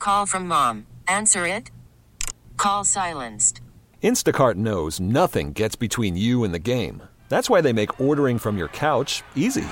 call from mom. Answer it. Call silenced. Instacart knows nothing gets between you and the game. That's why they make ordering from your couch easy.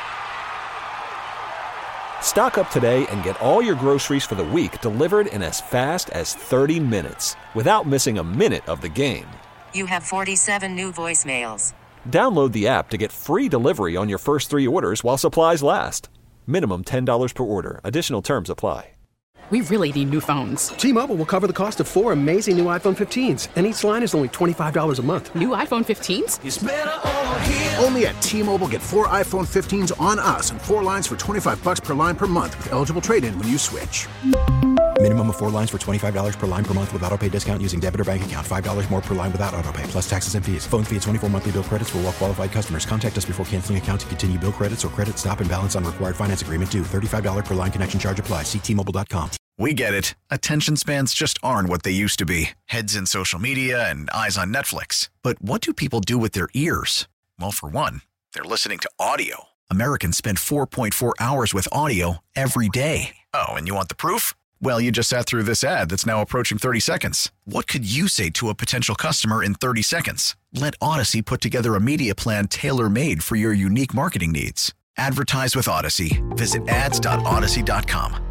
Stock up today and get all your groceries for the week delivered in as fast as 30 minutes without missing a minute of the game. You have 47 new voicemails. Download the app to get free delivery on your first 3 orders while supplies last. Minimum $10 per order. Additional terms apply. We really need new phones. T-Mobile will cover the cost of 4 amazing new iPhone 15s, and each line is only $25 a month. New iPhone 15s? It's better over here. Only at T-Mobile, get 4 iPhone 15s on us and 4 lines for $25 per line per month with eligible trade-in when you switch. Minimum of 4 lines for $25 per line per month with autopay discount using debit or bank account. $5 more per line without autopay, plus taxes and fees. Phone fee at 24 monthly bill credits for well-qualified customers. Contact us before canceling account to continue bill credits or credit stop and balance on required finance agreement due. $35 per line connection charge applies. See T-Mobile.com. We get it. Attention spans just aren't what they used to be. Heads in social media and eyes on Netflix. But what do people do with their ears? Well, for one, they're listening to audio. Americans spend 4.4 hours with audio every day. Oh, and you want the proof? Well, you just sat through this ad that's now approaching 30 seconds. What could you say to a potential customer in 30 seconds? Let Odyssey put together a media plan tailor-made for your unique marketing needs. Advertise with Odyssey. Visit ads.odyssey.com.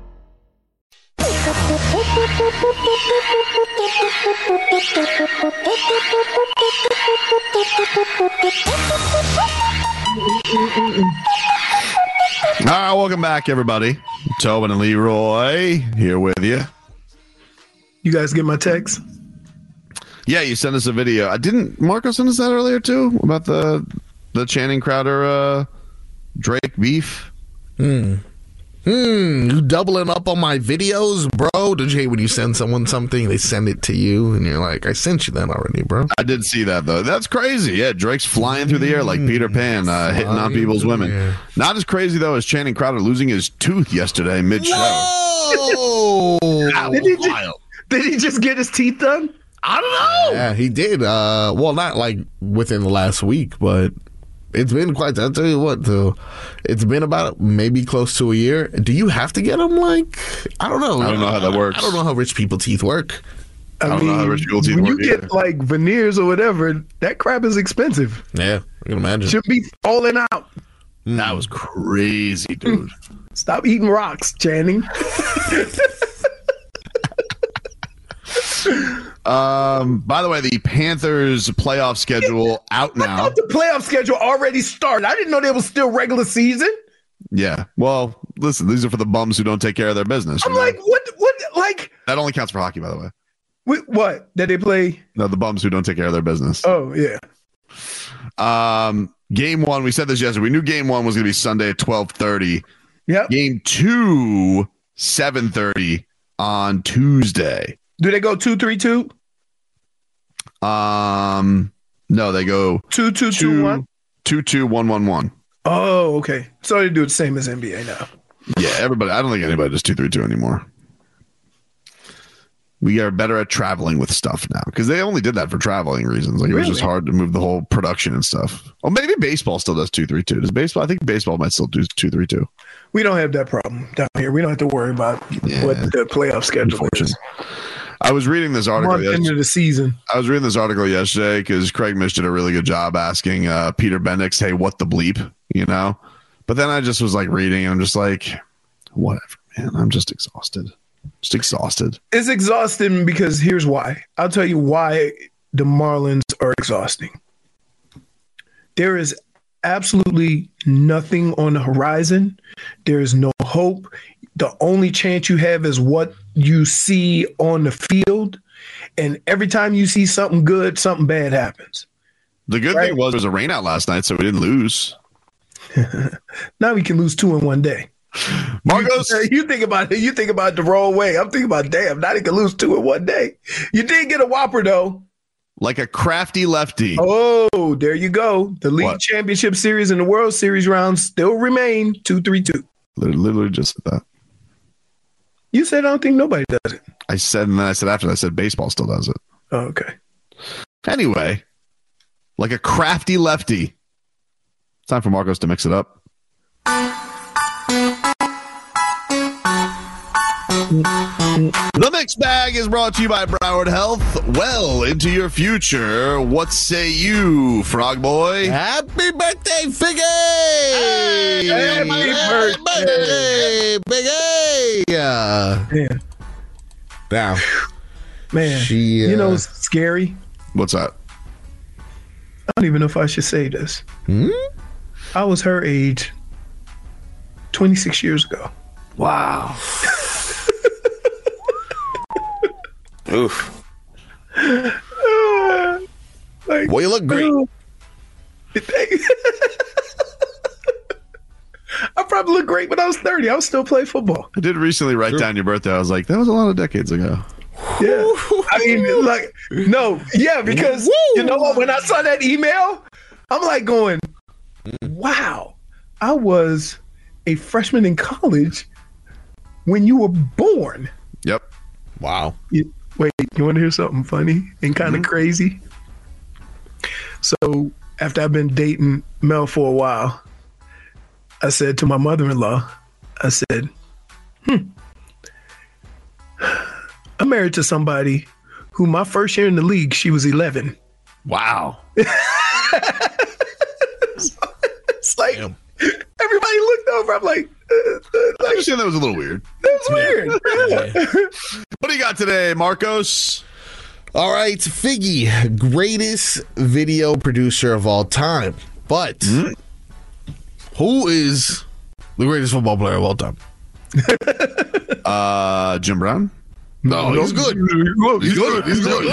All right, welcome back, everybody. Tobin and Leroy here with you. You guys get my text? Yeah, you sent us a video. I didn't Marco send us that earlier too about the Channing Crowder Drake beef? You doubling up on my videos, bro? Did you hate when you send someone something, they send it to you, and you're like, I sent you that already, bro? I did see that, though. That's crazy. Yeah, Drake's flying through the air like Peter Pan, hitting on people's women. Yeah. Not as crazy, though, as Channing Crowder losing his tooth yesterday mid-show. Whoa! Did he just get his teeth done? I don't know. Yeah, he did. Well, not like within the last week, but it's been quite. I'll tell you what, though. It's been about maybe close to a year. Do you have to get them? Like, I don't know. I don't know how that works. I don't know how rich people teeth work. I don't know how rich people teeth work. When you get like veneers or whatever, that crap is expensive. Yeah, I can imagine. Should be falling out. That was crazy, dude. Stop eating rocks, Channing. By the way, the Panthers playoff schedule out now. I thought the playoff schedule already started. I didn't know there was still regular season. Yeah. Well, listen, these are for the bums who don't take care of their business. I'm like, what, like? That only counts for hockey, by the way. What? That they play? No, the bums who don't take care of their business. Oh, yeah. Game one, we said this yesterday. We knew game one was going to be Sunday at 12:30. Yep. Game two, 7:30 on Tuesday. Do they go 2-3-2? No, they go 2-2-2-1. 2-2-1-1-1. Oh, okay. So they do it the same as NBA now. Yeah, everybody. I don't think anybody does 2-3-2 anymore. We are better at traveling with stuff now because they only did that for traveling reasons. Like it was just hard to move the whole production and stuff. Oh, maybe baseball still does 2-3-2. Does baseball? I think baseball might still do 2-3-2. We don't have that problem down here. We don't have to worry about what the playoff schedule is. I was reading this article yesterday. End of the season. I was reading this article yesterday because Craig Mish did a really good job asking Peter Bendix, "Hey, what the bleep?" You know. But then I just was like reading, and I'm just like, whatever, man. I'm just exhausted. Just exhausted. It's exhausting because here's why. I'll tell you why the Marlins are exhausting. There is absolutely nothing on the horizon. There is no hope. The only chance you have is what you see on the field. And every time you see something good, something bad happens. The good thing was there was a rain out last night, so we didn't lose. Now we can lose 2 in one day. Marcos, you think about it. You think about it the wrong way. I'm thinking about, damn, now they can lose 2 in one day. You did get a whopper, though. Like a crafty lefty. Oh, there you go. The League Championship Series and the World Series rounds still remain 2-3-2. Literally just said that. You said I don't think nobody does it. I said, and then I said after that, I said baseball still does it. Oh, okay. Anyway, like a crafty lefty. Time for Marcos to mix it up. The Mixed Bag is brought to you by Broward Health. Well into your future. What say you, Frog Boy? Happy birthday, Figgy! Happy birthday, Figgy! Man. Now, Man, she, you know what's scary? What's that? I don't even know if I should say this. I was her age 26 years ago. Wow. Oof. Well, you look great. I probably look great when I was 30. I was still playing football. I did recently write down your birthday. I was like, that was a lot of decades ago. Yeah. I mean, like, no. Yeah, because you know what? When I saw that email, I'm like going, wow, I was a freshman in college when you were born. Yep. Wow. Wait, you want to hear something funny and kind of crazy? So after I've been dating Mel for a while, I said to my mother-in-law, I said, I'm married to somebody who my first year in the league, she was 11. Wow. It's like everybody looked over. I'm like, I understand that was a little weird. That was weird. What do you got today, Marcos? All right, Figgy, greatest video producer of all time. But who is the greatest football player of all time? Jim Brown? No, he's good. He's good.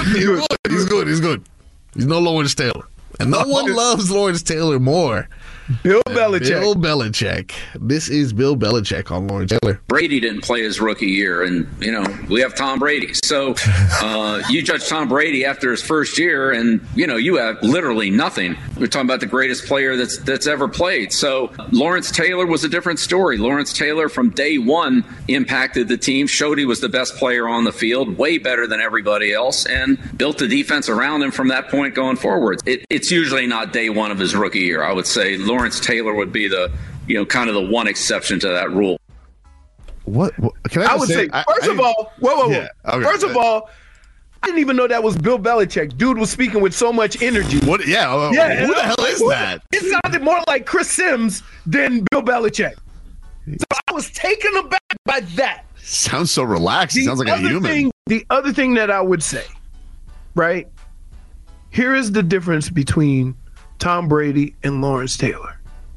He's good. He's no Lawrence Taylor. And no one loves Lawrence Taylor more. Bill Belichick. This is Bill Belichick on Lawrence Taylor. Brady didn't play his rookie year, and, you know, we have Tom Brady. So you judge Tom Brady after his first year, and, you know, you have literally nothing. We're talking about the greatest player that's ever played. So Lawrence Taylor was a different story. Lawrence Taylor from day one impacted the team, showed he was the best player on the field, way better than everybody else, and built the defense around him from that point going forward. It's usually not day one of his rookie year. I would say Lawrence Taylor would be the, you know, kind of the one exception to that rule. What can I would say, first of all, whoa. Yeah, okay. First of all, I didn't even know that was Bill Belichick. Dude was speaking with so much energy. What? Yeah. Who the hell is that? It sounded more like Chris Sims than Bill Belichick. So I was taken aback by that. Sounds so relaxed. He sounds like a human. The other thing that I would say, right? Here is the difference between Tom Brady and Lawrence Taylor.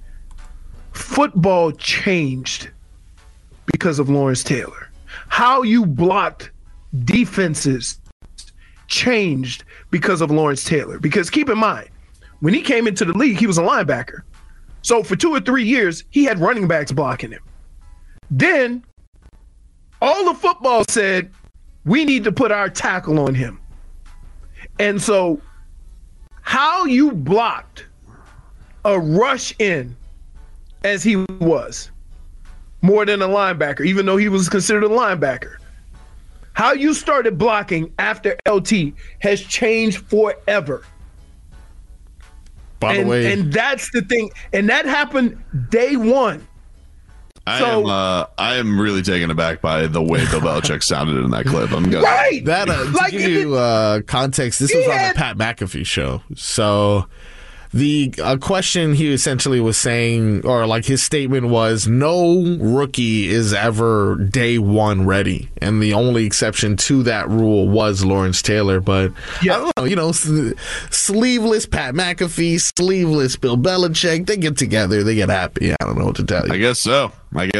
Football changed because of Lawrence Taylor. How you blocked defenses changed because of Lawrence Taylor. Because keep in mind, when he came into the league, he was a linebacker. So for 2 or 3 years, he had running backs blocking him. Then all of football said, we need to put our tackle on him. And so how you blocked a rush in as he was more than a linebacker, even though he was considered a linebacker. How you started blocking after LT has changed forever. By the way, and that's the thing. And that happened day one. I am really taken aback by the way Bill Belichick sounded in that clip. I'm good. Right. That to give you context, this was on the Pat McAfee show. So the question he essentially was saying, or like his statement was, no rookie is ever day one ready. And the only exception to that rule was Lawrence Taylor. But I don't know, you know, sleeveless Pat McAfee, sleeveless Bill Belichick, they get together, they get happy. I don't know what to tell you. I guess so.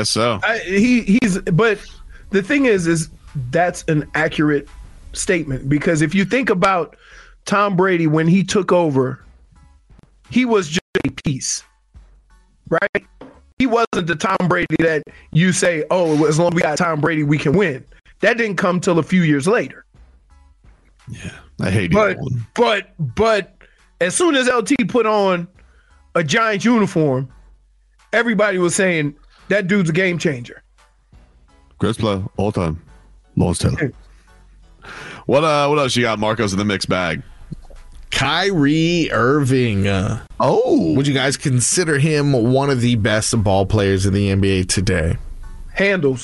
But the thing is that's an accurate statement, because if you think about Tom Brady when he took over, he was just a piece, right? He wasn't the Tom Brady that you say, oh, as long as we got Tom Brady, we can win. That didn't come till a few years later. Yeah, I hate it. But as soon as LT put on a Giants uniform, everybody was saying that dude's a game changer. Greatest player all time, Lawrence Taylor. What else you got, Marcos, in the mixed bag? Kyrie Irving. Would you guys consider him one of the best ball players in the NBA today? Handles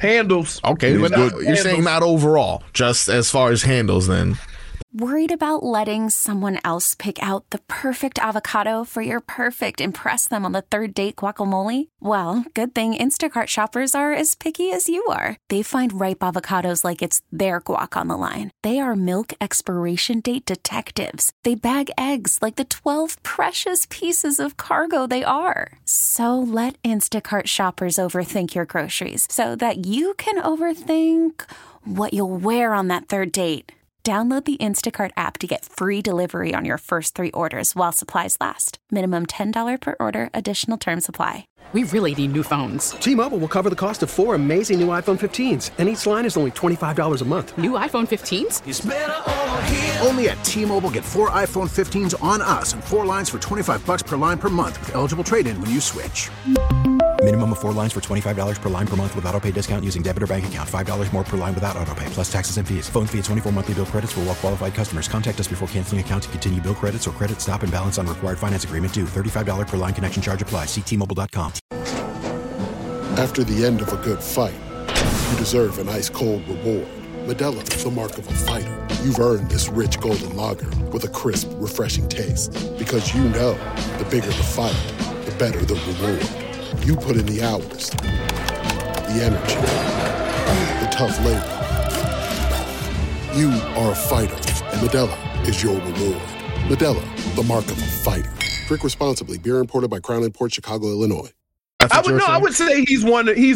Handles. Okay, but you're saying not overall, just as far as handles then. Worried about letting someone else pick out the perfect avocado for your perfect impress them on the third date guacamole? Well, good thing Instacart shoppers are as picky as you are. They find ripe avocados like it's their guac on the line. They are milk expiration date detectives. They bag eggs like the 12 precious pieces of cargo they are. So let Instacart shoppers overthink your groceries so that you can overthink what you'll wear on that third date. Download the Instacart app to get free delivery on your first 3 orders while supplies last. Minimum $10 per order. Additional terms apply. We really need new phones. T-Mobile will cover the cost of 4 amazing new iPhone 15s, and each line is only $25 a month. New iPhone 15s? It's better over here. Only at T-Mobile, get 4 iPhone 15s on us and 4 lines for $25 per line per month with eligible trade-in when you switch. Minimum of 4 lines for $25 per line per month with autopay discount using debit or bank account. $5 more per line without autopay, plus taxes and fees. Phone fee at 24 monthly bill credits for well-qualified customers. Contact us before canceling account to continue bill credits or credit stop and balance on required finance agreement due. $35 per line connection charge applies. See T-Mobile.com. After the end of a good fight, you deserve an ice-cold reward. Modelo is the mark of a fighter. You've earned this rich golden lager with a crisp, refreshing taste. Because you know, the bigger the fight, the better the reward. You put in the hours, the energy, the tough labor. You are a fighter, and Modelo is your reward. Modelo, the mark of a fighter. Drink responsibly. Beer imported by Crown Imports, Chicago, Illinois. I would say he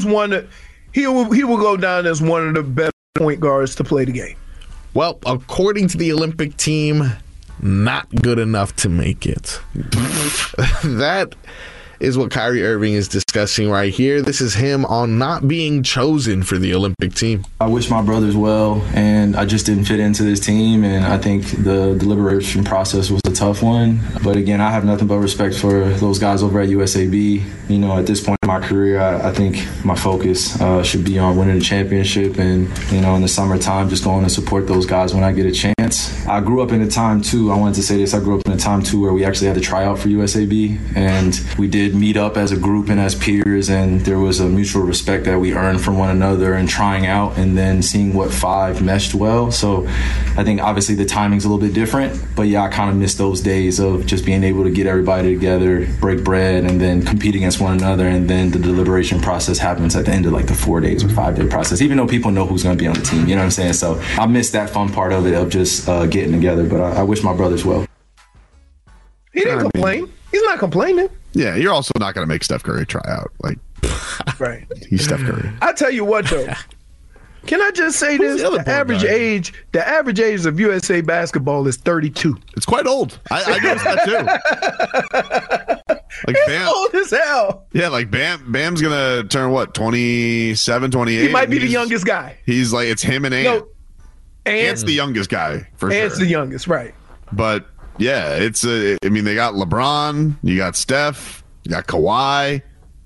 will go down as one of the better point guards to play the game. Well, according to the Olympic team, not good enough to make it. That is what Kyrie Irving is discussing right here. This is him on not being chosen for the Olympic team. I wish my brothers well, and I just didn't fit into this team, and I think the deliberation process was a tough one. But again, I have nothing but respect for those guys over at USAB. You know, at this point in my career, I think my focus should be on winning a championship and, you know, in the summertime, just going to support those guys when I get a chance. I grew up in a time, too, I wanted to say this, I grew up in a time, too, where we actually had to try out for USAB, and we did meet up as a group and as peers, and there was a mutual respect that we earned from one another and trying out and then seeing what 5 meshed well. So I think obviously the timing's a little bit different, but yeah, I kind of miss those days of just being able to get everybody together, break bread, and then compete against one another, and then the deliberation process happens at the end of like the 4 days or 5 day process, even though people know who's going to be on the team, you know what I'm saying? So I miss that fun part of it, of just getting together, but I wish my brothers well. He didn't complain. He's not complaining. Yeah, you're also not going to make Steph Curry try out. Like, right. He's Steph Curry. I tell you what, though. Can I just say this? The average age of USA basketball is 32. It's quite old. I noticed that too. Like Bam, old as hell. Yeah, like Bam's gonna turn what, 27, 28? He might be the youngest guy. He's like, it's him and Ant. No, Ant's the youngest guy for sure. Ant's the youngest, right? But yeah, it's I mean, they got LeBron, you got Steph, you got Kawhi,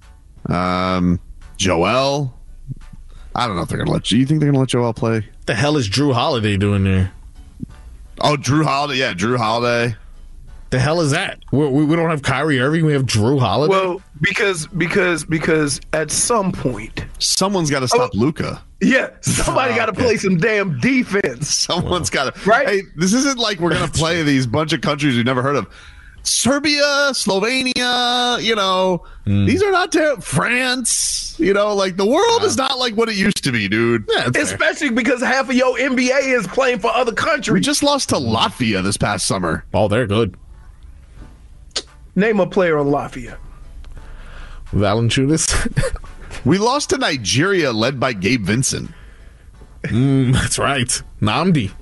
Joel. I don't know if they're gonna let you. You think they're gonna let Joel play? The hell is Drew Holiday doing there? Oh, Drew Holiday. Yeah, Drew Holiday. The hell is that? We don't have Kyrie Irving. We have Drew Holiday. Well, because at some point someone's got to stop Luka. Yeah, somebody got to play some damn defense. Someone's got to. Right? Hey, this isn't like we're gonna play these bunch of countries we've never heard of. Serbia, Slovenia, you know, these are not terrible. France, you know, like the world is not like what it used to be, dude. Yeah, especially because half of your NBA is playing for other countries. We just lost to Latvia this past summer. Oh, they're good. Name a player on Latvia. Valanciunas. We lost to Nigeria, led by Gabe Vincent. That's right. Namdi.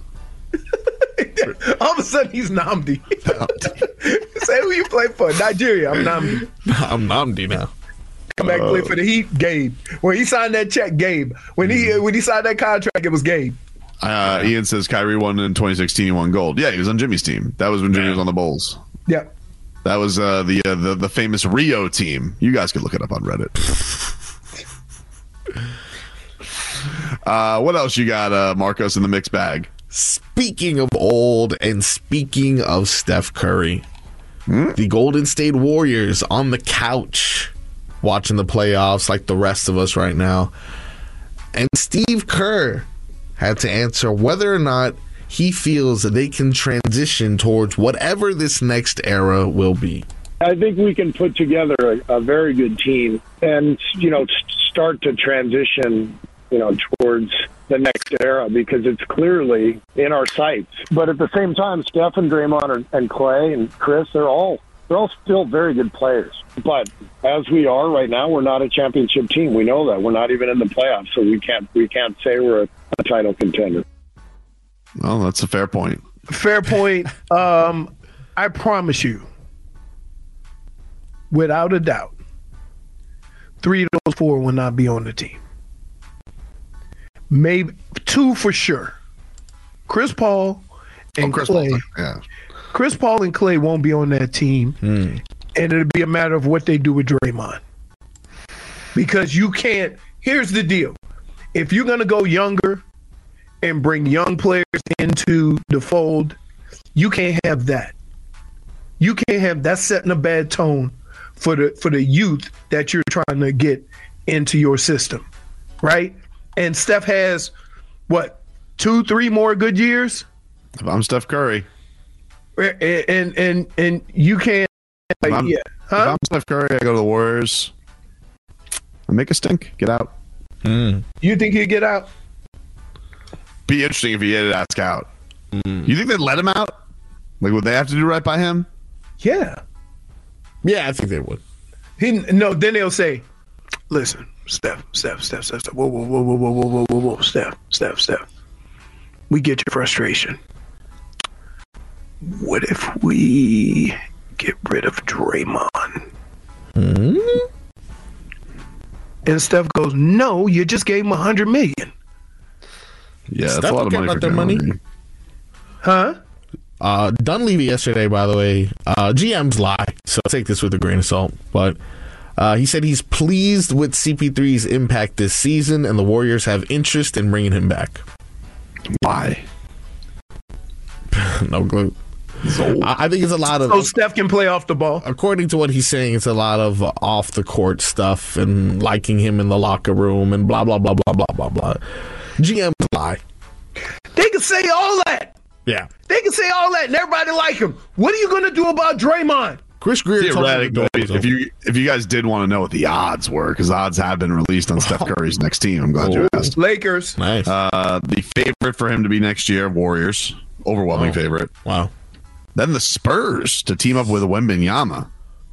All of a sudden, he's Namdi. Say who you play for. Nigeria. I'm Namdi. I'm Namdi now. Come back and play for the Heat. Gabe. When he signed that check, Gabe. When he signed that contract, it was Gabe. Ian says Kyrie won in 2016. He won gold. Yeah, he was on Jimmy's team. That was when Jimmy was on the Bulls. Yeah. That was the famous Rio team. You guys could look it up on Reddit. What else you got, Marcos, in the mixed bag? Speaking of old and speaking of Steph Curry, the Golden State Warriors on the couch watching the playoffs like the rest of us right now And Steve Kerr had to answer whether or not he feels that they can transition towards whatever this next era will be. I think we can put together a very good team and, start to transition, towards the next era, because it's clearly in our sights. But at the same time, Steph and Draymond and Clay and Chris, they're all still very good players. But as we are right now, we're not a championship team. We know that. We're not even in the playoffs, so we can't say we're a title contender. Well, that's a fair point. Fair point. I promise you, without a doubt, 3 of those 4 will not be on the team. Maybe 2 for sure. Chris Paul and Clay. Yeah. Chris Paul and Clay won't be on that team, and it'll be a matter of what they do with Draymond. Because you can't. Here's the deal: if you're going to go younger and bring young players into the fold, you can't have that. You can't have that, setting a bad tone for the youth that you're trying to get into your system, right? And Steph has what, 2-3 more good years? If I'm Steph Curry, and you can't. If I'm Steph Curry, I go to the Warriors. I make a stink. Get out. You think he'd get out? Be interesting if he had to ask out. You think they'd let him out? Like, would they have to do right by him? Yeah. Yeah, I think they would. Then they'll say, listen, Steph. Whoa, Steph. We get your frustration. What if we get rid of Draymond? And Steph goes, no, you just gave him $100 million. Yeah, that's a lot of money for their money. Huh? Dunleavy yesterday, by the way, GMs lie, so take this with a grain of salt, but he said he's pleased with CP3's impact this season, and the Warriors have interest in bringing him back. Why? No clue. I think it's a lot of... So Steph can play off the ball? According to what he's saying, it's a lot of off-the-court stuff and liking him in the locker room and blah, blah, blah, blah, blah, blah, blah. GMs lie. They can say all that. Yeah. They can say all that and everybody like him. What are you going to do about Draymond? Chris Greer told me if you guys did want to know what the odds were, because odds have been released on Steph Curry's next team. I'm glad you asked. Lakers. Nice. The favorite for him to be next year, Warriors. Overwhelming favorite. Wow. Then the Spurs to team up with Wembanyama.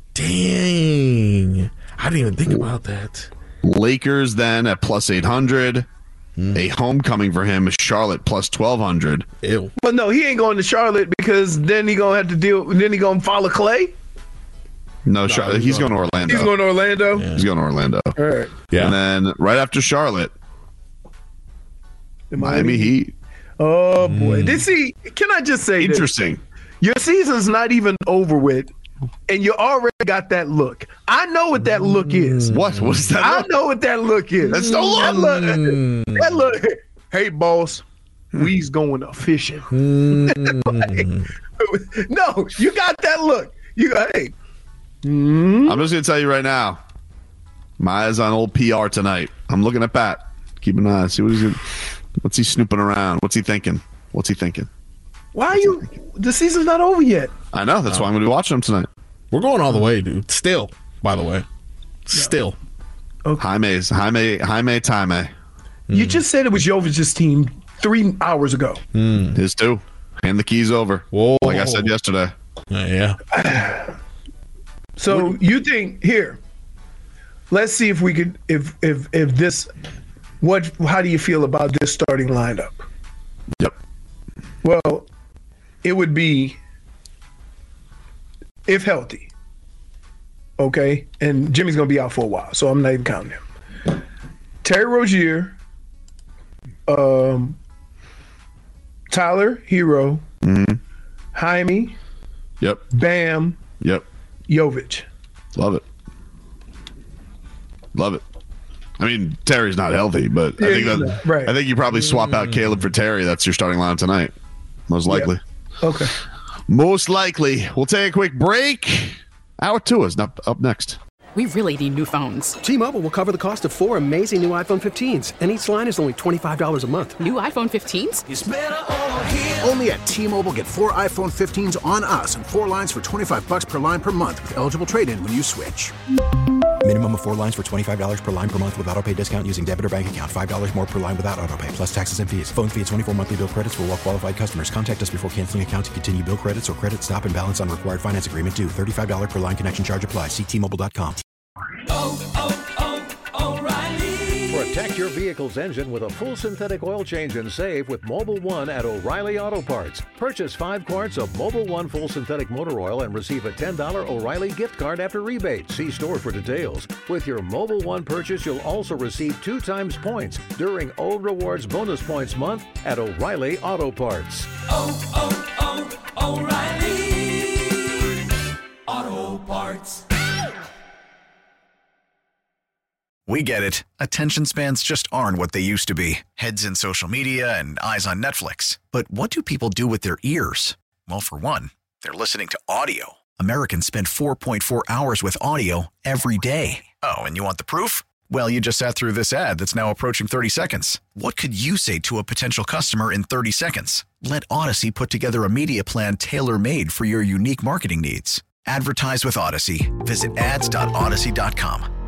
Dang. I didn't even think about that. Lakers then at plus 800. A homecoming for him is Charlotte plus 1,200. Ew. But no, he ain't going to Charlotte because then he going to have to deal. Then he going to follow Clay? No, Charlotte. He's going to Orlando. He's going to Orlando? Yeah. He's going to Orlando. All right. Yeah. And then right after Charlotte, Miami Heat. Oh, boy. Can I just say interesting. This? Your season's not even over with, and you already got that look. I know what that look is. What? What's that look? I know what that look is. That's no look. That look. Hey, boss, we's going to fishing. No, you got that look. You got, hey. I'm just going to tell you right now, my eyes on old PR tonight. I'm looking at Pat. Keep an eye. See what's he snooping around? What's he thinking? Why are you? The season's not over yet. I know. That's why I'm going to be watching him tonight. We're going all the way, dude. Still, by the way. Still. Okay. Jaime Time. You just said it was Jovic's team 3 hours ago. His too. Hand the keys over. Whoa. Like I said yesterday. Yeah. So you think here? Let's see if we could. If this. What? How do you feel about this starting lineup? Yep. Well, it would be if healthy. Okay, and Jimmy's gonna be out for a while, so I'm not even counting him. Terry Rozier, Tyler Hero, Jaime, Bam, Jovic. Love it. I mean, Terry's not healthy, but I think you probably swap out Caleb for Terry. That's your starting line tonight, most likely. Yeah. Okay. Most likely. We'll take a quick break. Hour 2 is up next. We really need new phones. T-Mobile will cover the cost of 4 amazing new iPhone 15s, and each line is only $25 a month. New iPhone 15s? It's better over here. Only at T-Mobile, get 4 iPhone 15s on us and 4 lines for $25 per line per month with eligible trade-in when you switch. Minimum of 4 lines for $25 per line per month with autopay discount using debit or bank account. $5 more per line without autopay, plus taxes and fees. Phone fee at 24 monthly bill credits for well-qualified customers. Contact us before canceling account to continue bill credits or credit stop and balance on required finance agreement due. $35 per line connection charge applies. See T-Mobile.com. O'Reilly. Protect your vehicle's engine with a full synthetic oil change and save with Mobil 1 at O'Reilly Auto Parts. Purchase 5 quarts of Mobil 1 full synthetic motor oil and receive a $10 O'Reilly gift card after rebate. See store for details. With your Mobil 1 purchase, you'll also receive 2 times points during O Rewards Bonus Points Month at O'Reilly Auto Parts. O'Reilly Auto Parts. We get it. Attention spans just aren't what they used to be. Heads in social media and eyes on Netflix. But what do people do with their ears? Well, for one, they're listening to audio. Americans spend 4.4 hours with audio every day. Oh, and you want the proof? Well, you just sat through this ad that's now approaching 30 seconds. What could you say to a potential customer in 30 seconds? Let Odyssey put together a media plan tailor-made for your unique marketing needs. Advertise with Odyssey. Visit ads.odyssey.com.